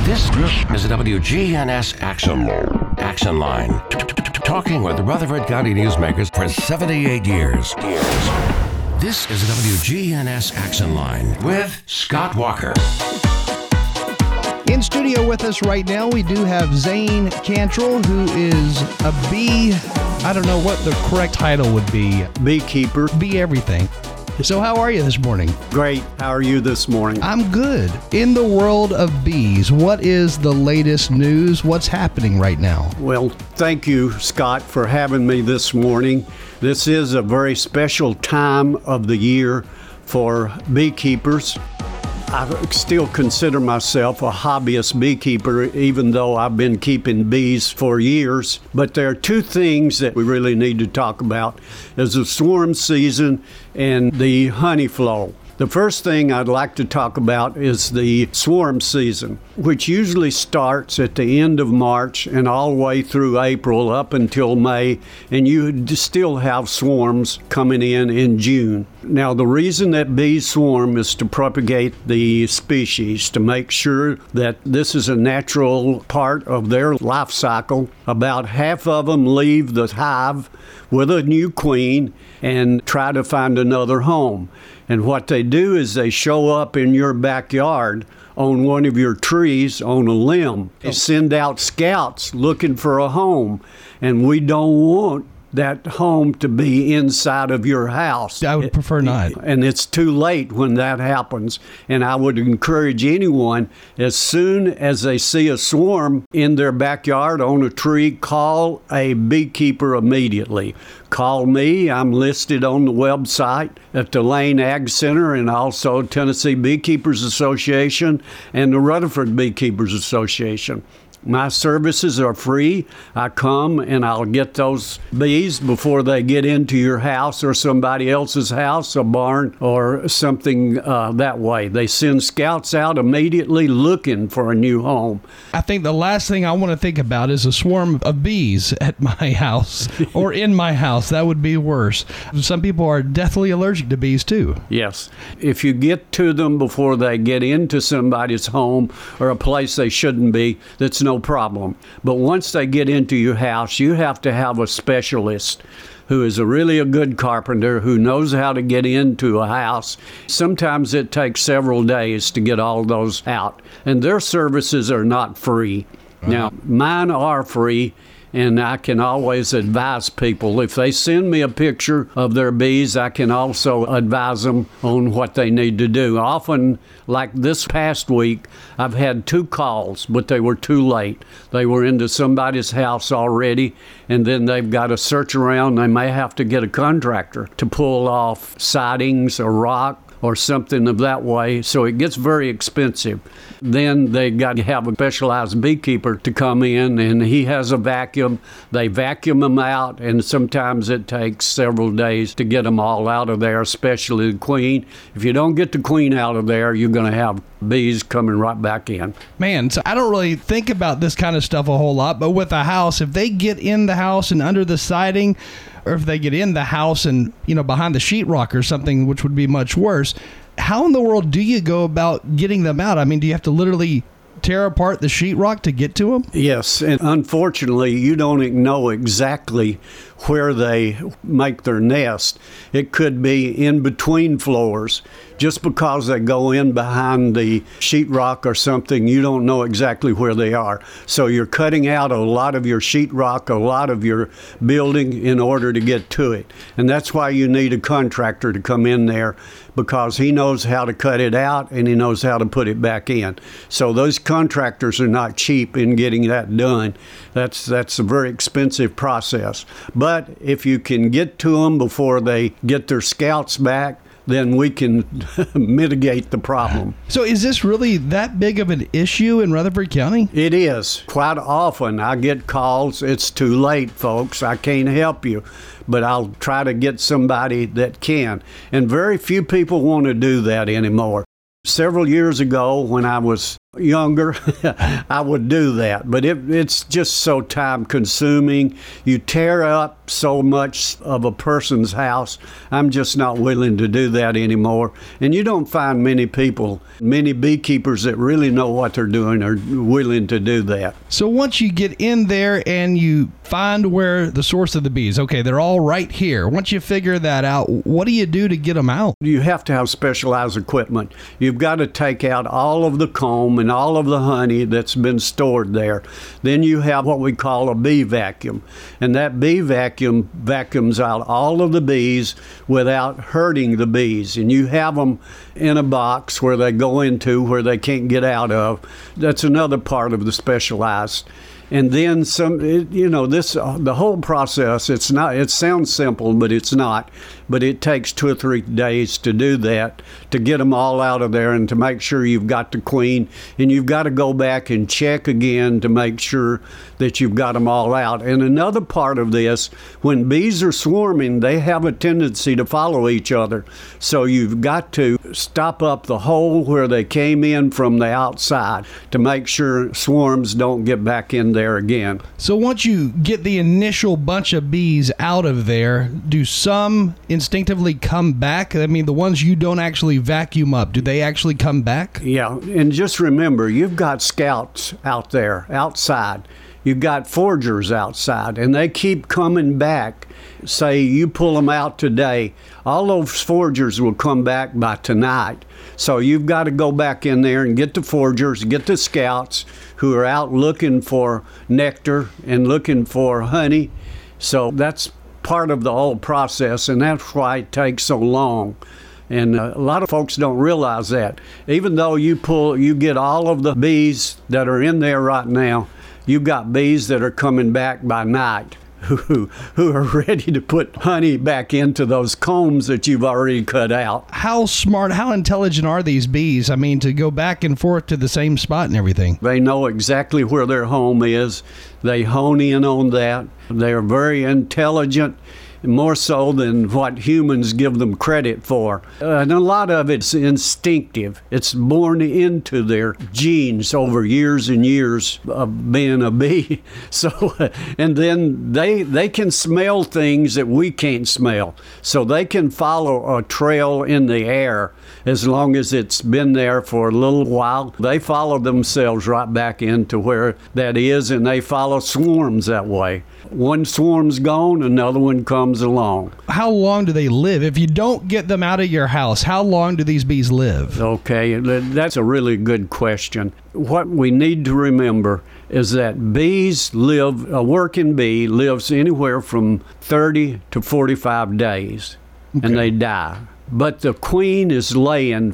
This is a WGNS Action Line. Talking with Rutherford County newsmakers for 78 years. This is a WGNS Action Line with Scott Walker. In studio with us right now, we do have Zane Cantrell, who is a bee. I don't know what the correct title would be. Beekeeper. Bee everything. So how are you this morning? Great. How are you this morning? I'm good. In the world of bees, what is the latest news? What's happening right now? Well, thank you, Scott, for having me this morning. This is a very special time of the year for beekeepers. I still consider myself a hobbyist beekeeper, even though I've been keeping bees for years. But there are two things that we really need to talk about. There's the swarm season and the honey flow. The first thing I'd like to talk about is the swarm season, which usually starts at the end of March and all the way through April up until May, and you still have swarms coming in June. Now, the reason that bees swarm is to propagate the species, to make sure that this is a natural part of their life cycle. About half of them leave the hive with a new queen and try to find another home. And what they do is they show up in your backyard on one of your trees on a limb. They send out scouts looking for a home, and we don't want that home to be inside of your house. I would prefer not. And it's too late when that happens. And I would encourage anyone, as soon as they see a swarm in their backyard on a tree, call a beekeeper immediately. Call me. I'm listed on the website at the Lane Ag Center and also Tennessee Beekeepers Association and the Rutherford Beekeepers Association. My services are free. I come and I'll get those bees before they get into your house or somebody else's house, a barn, or something that way. They send scouts out immediately looking for a new home. I think the last thing I want to think about is a swarm of bees at my house or in my house. That would be worse. Some people are deathly allergic to bees too. Yes. If you get to them before they get into somebody's home or a place they shouldn't be, that's no problem. But once they get into your house, you have to have a specialist who is really a good carpenter, who knows how to get into a house. Sometimes it takes several days to get all those out. And their services are not free. Now, mine are free. And I can always advise people. If they send me a picture of their bees, I can also advise them on what they need to do. Often, like this past week, I've had 2 calls, but they were too late. They were into somebody's house already, and then they've got to search around. They may have to get a contractor to pull off sidings or rock or something of that way, so it gets very expensive. Then they got to have a specialized beekeeper to come in, and he has a vacuum. They vacuum them out, and sometimes it takes several days to get them all out of there, especially the queen. If you don't get the queen out of there, you're going to have bees coming right back in. Man, so I don't really think about this kind of stuff a whole lot, but with a house, if they get in the house and under the siding, or if they get in the house and, behind the sheetrock or something, which would be much worse, how in the world do you go about getting them out? I mean, do you have to literally tear apart the sheetrock to get to them? Yes, and unfortunately, you don't know exactly where they make their nest. It could be in between floors. Just because they go in behind the sheetrock or something, you don't know exactly where they are. So you're cutting out a lot of your sheetrock, a lot of your building in order to get to it. And that's why you need a contractor to come in there, because he knows how to cut it out and he knows how to put it back in. So those contractors are not cheap in getting that done. That's a very expensive process. But if you can get to them before they get their scouts back, then we can mitigate the problem. So is this really that big of an issue in Rutherford County? It is. Quite often I get calls, it's too late, folks, I can't help you. But I'll try to get somebody that can. And very few people want to do that anymore. Several years ago, when I was younger, I would do that. But it's just so time consuming. You tear up so much of a person's house. I'm just not willing to do that anymore. And you don't find many people, many beekeepers that really know what they're doing are willing to do that. So once you get in there and you find where the source of the bees, okay, they're all right here. Once you figure that out, what do you do to get them out? You have to have specialized equipment. You've got to take out all of the comb and all of the honey that's been stored there. Then you have what we call a bee vacuum. And that bee vacuum vacuums out all of the bees without hurting the bees. And you have them in a box where they go into where they can't get out of. That's another part of the specialized. And then the whole process, it sounds simple, but it's not. But it takes 2 or 3 days to do that, to get them all out of there and to make sure you've got the queen. And you've got to go back and check again to make sure that you've got them all out. And another part of this, when bees are swarming, they have a tendency to follow each other. So you've got to stop up the hole where they came in from the outside to make sure swarms don't get back in there again. So once you get the initial bunch of bees out of there, do some instinctively come back? I mean, the ones you don't actually vacuum up, do they actually come back? Yeah, and just remember, you've got scouts out there, outside. You've got foragers outside, and they keep coming back. Say you pull them out today, all those foragers will come back by tonight. So you've got to go back in there and get the foragers, get the scouts who are out looking for nectar and looking for honey. So that's part of the whole process, and that's why it takes so long. And a lot of folks don't realize that. Even though you get all of the bees that are in there right now, you've got bees that are coming back by night who are ready to put honey back into those combs that you've already cut out. How smart, how intelligent are these bees? I mean, to go back and forth to the same spot and everything. They know exactly where their home is. They hone in on that. They're very intelligent, more so than what humans give them credit for. And a lot of it's instinctive. It's born into their genes over years and years of being a bee. So, and then they can smell things that we can't smell. So they can follow a trail in the air as long as it's been there for a little while. They follow themselves right back into where that is, and they follow swarms that way. One swarm's gone, another one comes along. How long do they live? If you don't get them out of your house, how long do these bees live? Okay, that's a really good question. What we need to remember is that bees live, a working bee lives anywhere from 30 to 45 days, and they die. But the queen is laying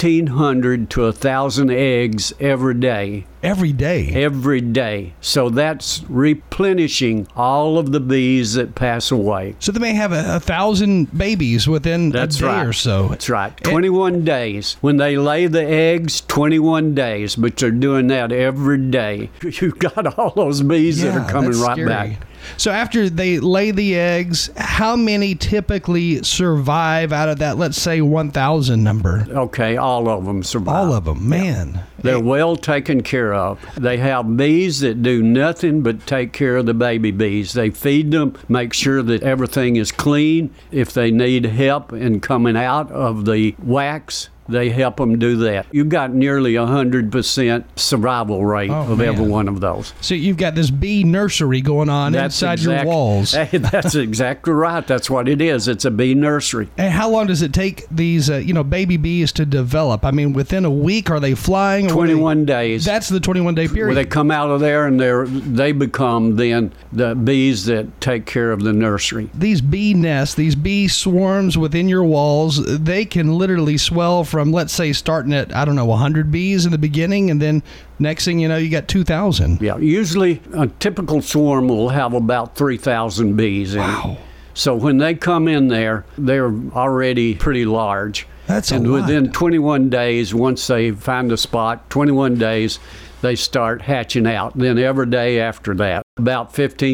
1,500 to 1,000 eggs every day. Every day? Every day. So that's replenishing all of the bees that pass away. So they may have 1,000 babies within a day or so. That's right. 21 days. When they lay the eggs, 21 days. But they're doing that every day. You've got all those bees that are coming right back. So after they lay the eggs, how many typically survive out of that, let's say, 1,000 number? Okay, all of them survive. All of them, man. Yeah. They're well taken care of. They have bees that do nothing but take care of the baby bees. They feed them, make sure that everything is clean. If they need help in coming out of the wax, they help them do that. You've got nearly 100% survival rate of every one of those. So you've got this bee nursery going on inside your walls. That's exactly right. That's what it is. It's a bee nursery. And how long does it take these, baby bees to develop? I mean, within a week, are they flying? 21 days. That's the 21-day period. Where they come out of there and they become then the bees that take care of the nursery. These bee nests, these bee swarms within your walls, they can literally swell from, let's say, starting at, 100 bees in the beginning, and then next thing you know, you got 2,000. Yeah, usually a typical swarm will have about 3,000 bees in it. So when they come in there, they're already pretty large. That's a lot. And within 21 days, once they find a spot, 21 days, they start hatching out. Then every day after that, about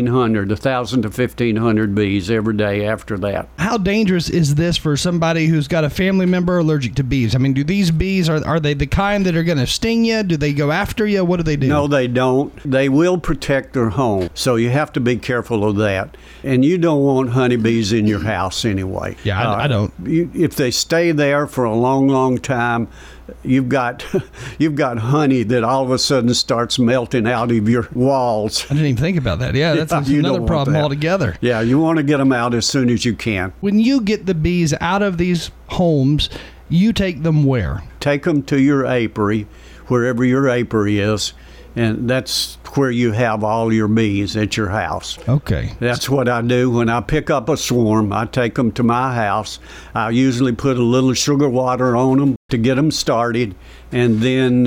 1,000 to 1,500 bees every day after that. How dangerous is this for somebody who's got a family member allergic to bees? I mean, do these bees, are they the kind that are going to sting you? Do they go after you? What do they do? No, they don't. They will protect their home, so you have to be careful of that. And you don't want honeybees in your house anyway. Yeah, I don't. If they stay there for a long, long time, you've got honey that all of a sudden starts melting out of your walls. I didn't even think about that. Yeah, that's you another don't want problem that. altogether. Yeah, you want to get them out as soon as you can. When you get the bees out of these homes, you take them where? Take them to your apiary, wherever your apiary is, and that's where you have all your bees at your house. Okay. That's what I do. When I pick up a swarm, I take them to my house. I usually put a little sugar water on them to get them started, and then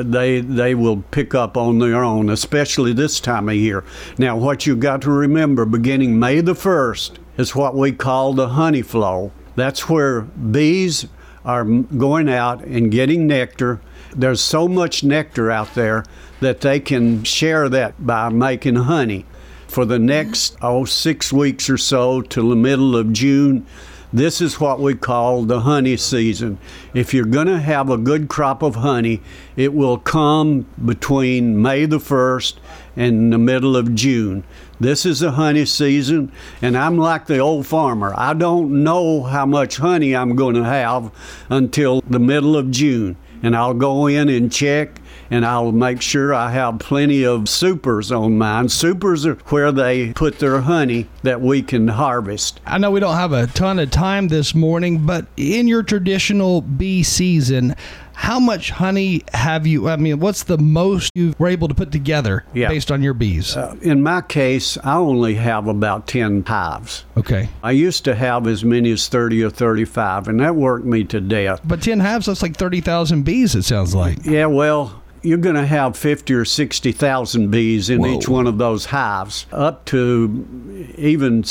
they will pick up on their own, especially this time of year. Now, what you've got to remember, beginning May the 1st, is what we call the honey flow. That's where bees are going out and getting nectar. There's so much nectar out there that they can share that by making honey. For the next 6 weeks or so till the middle of June, this is what we call the honey season. If you're going to have a good crop of honey, it will come between May the 1st and the middle of June. This is the honey season, and I'm like the old farmer. I don't know how much honey I'm going to have until the middle of June. And I'll go in and check, and I'll make sure I have plenty of supers on mine. Supers are where they put their honey that we can harvest. I know we don't have a ton of time this morning, but in your traditional bee season, how much honey have you, what's the most you were able to put together based on your bees? In my case, I only have about 10 hives. Okay. I used to have as many as 30 or 35, and that worked me to death. But 10 hives, that's like 30,000 bees, it sounds like. Yeah, well, you're going to have 50 or 60,000 bees in each one of those hives, up to even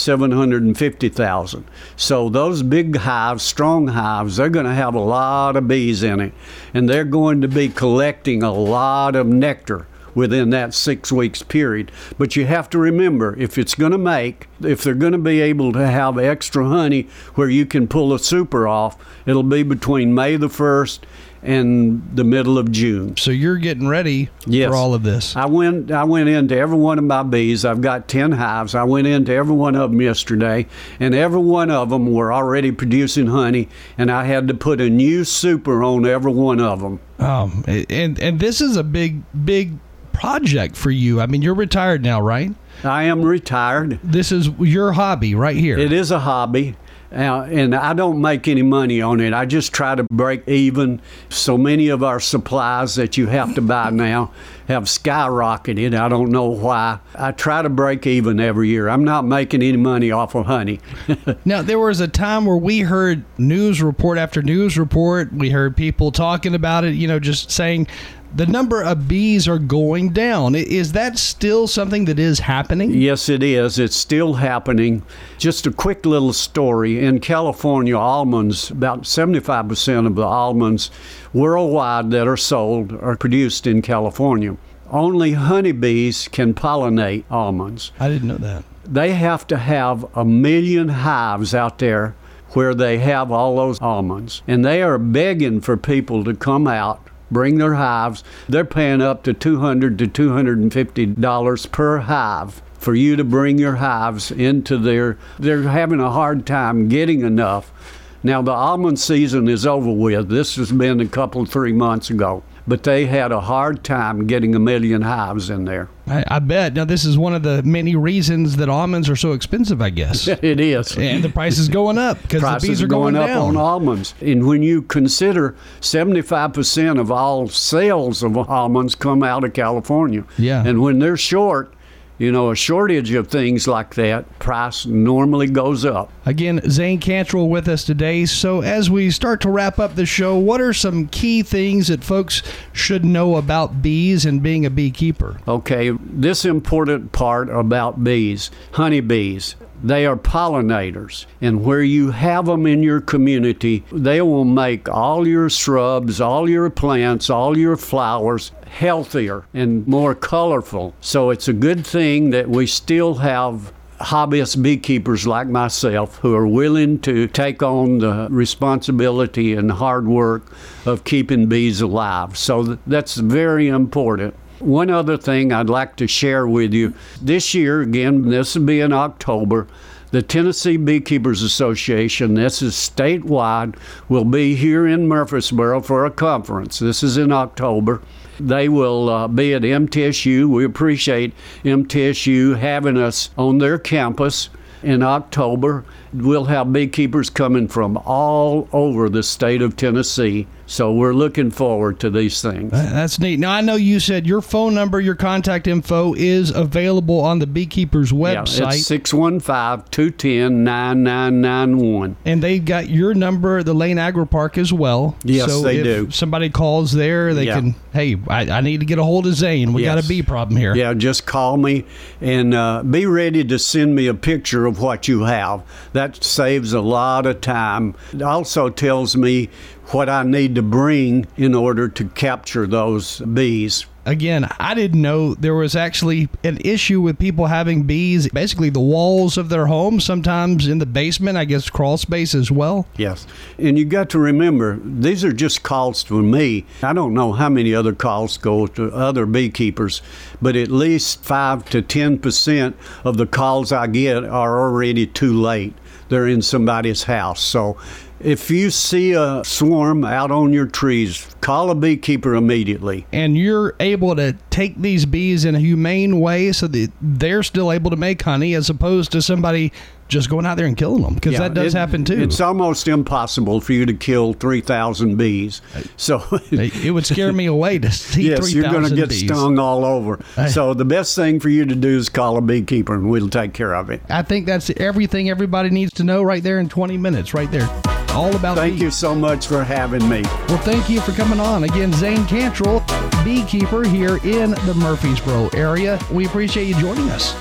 750,000. So those big hives, strong hives, they're going to have a lot of bees in it, and they're going to be collecting a lot of nectar within that 6 weeks period. But you have to remember, if they're going to be able to have extra honey where you can pull a super off, it'll be between May the 1st and the middle of June. So you're getting ready for all of this. I went into every one of my bees. I've got 10 hives. I went into every one of them yesterday, and every one of them were already producing honey, and I had to put a new super on every one of them. And this is a big project for you. I mean, you're retired now, right? I am retired. This is your hobby right here. It is a hobby. And I don't make any money on it. I just try to break even. So many of our supplies that you have to buy now have skyrocketed. I don't know why. I try to break even every year. I'm not making any money off of honey. Now, there was a time where we heard news report after news report. We heard people talking about it, just saying the number of bees are going down. Is that still something that is happening? Yes, it is. It's still happening. Just a quick little story. In California, almonds, about 75% of the almonds worldwide that are sold are produced in California. Only honeybees can pollinate almonds. I didn't know that. They have to have 1 million hives out there where they have all those almonds. And they are begging for people to come out, bring their hives. They're paying up to $200 to $250 per hive for you to bring your hives into they're having a hard time getting enough. Now, the almond season is over with. This has been 3 months ago. But they had a hard time getting 1 million hives in there. I bet. Now, this is one of the many reasons that almonds are so expensive, I guess. It is. And the price is going up because the bees are going up down. on almonds. And when you consider 75% of all sales of almonds come out of California. Yeah. And when they're short, a shortage of things like that, price normally goes up. Again, Zane Cantrell with us today. So as we start to wrap up the show, what are some key things that folks should know about bees and being a beekeeper? Okay, this important part about bees, honeybees. They are pollinators, and where you have them in your community, they will make all your shrubs, all your plants, all your flowers healthier and more colorful. So it's a good thing that we still have hobbyist beekeepers like myself who are willing to take on the responsibility and hard work of keeping bees alive. So that's very important. One other thing I'd like to share with you, this year, again, this will be in October, the Tennessee Beekeepers Association, this is statewide, will be here in Murfreesboro for a conference. This is in October. They will be at MTSU. We appreciate MTSU having us on their campus in October. We'll have beekeepers coming from all over the state of Tennessee. So we're looking forward to these things. That's neat. Now, I know you said your phone number, your contact info is available on the Beekeepers website. Yeah, it's 615-210-9991. And they've got your number, the Lane Agri Park as well. Yes, so they if do. Somebody calls there, they can, hey, I need to get a hold of Zane. We got a bee problem here. Yeah, just call me and be ready to send me a picture of what you have. That saves a lot of time. It also tells me what I need to bring in order to capture those bees. Again, I didn't know there was actually an issue with people having bees, basically the walls of their home, sometimes in the basement, I guess crawl space as well. Yes. And you got to remember, these are just calls to me. I don't know how many other calls go to other beekeepers, but at least 5 to 10% of the calls I get are already too late. They're in somebody's house. So if you see a swarm out on your trees, call a beekeeper immediately. And you're able to take these bees in a humane way so that they're still able to make honey as opposed to somebody just going out there and killing them, because that does happen too. It's almost impossible for you to kill 3,000 bees. So it would scare me away to see 3,000 bees. Yes, you're going to get stung all over. So the best thing for you to do is call a beekeeper, and we'll take care of it. I think that's everything everybody needs to know right there in 20 minutes, right there. All about Thank bees. you so much for having me. Well, thank you for coming on. Again, Zane Cantrell, beekeeper here in the Murfreesboro area. We appreciate you joining us.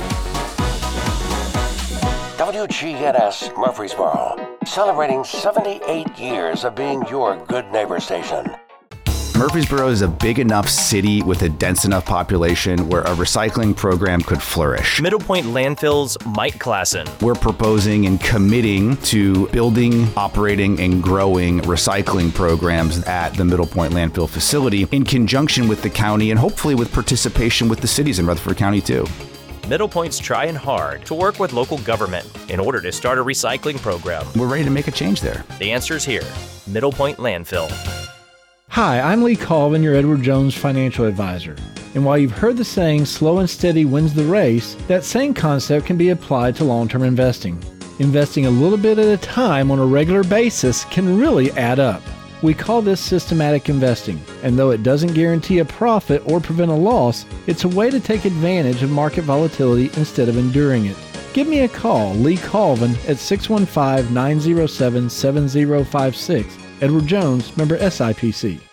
WGNS Murfreesboro, celebrating 78 years of being your good neighbor station. Murfreesboro is a big enough city with a dense enough population where a recycling program could flourish. Middle Point Landfill's Mike Klassen. We're proposing and committing to building, operating, and growing recycling programs at the Middle Point Landfill facility in conjunction with the county and hopefully with participation with the cities in Rutherford County too. Middle Point's trying hard to work with local government in order to start a recycling program. We're ready to make a change there. The answer's here. Middle Point Landfill. Hi, I'm Lee Colvin, your Edward Jones financial advisor. And while you've heard the saying, slow and steady wins the race, that same concept can be applied to long-term investing. Investing a little bit at a time on a regular basis can really add up. We call this systematic investing, and though it doesn't guarantee a profit or prevent a loss, it's a way to take advantage of market volatility instead of enduring it. Give me a call, Lee Colvin, at 615-907-7056. Edward Jones, member SIPC.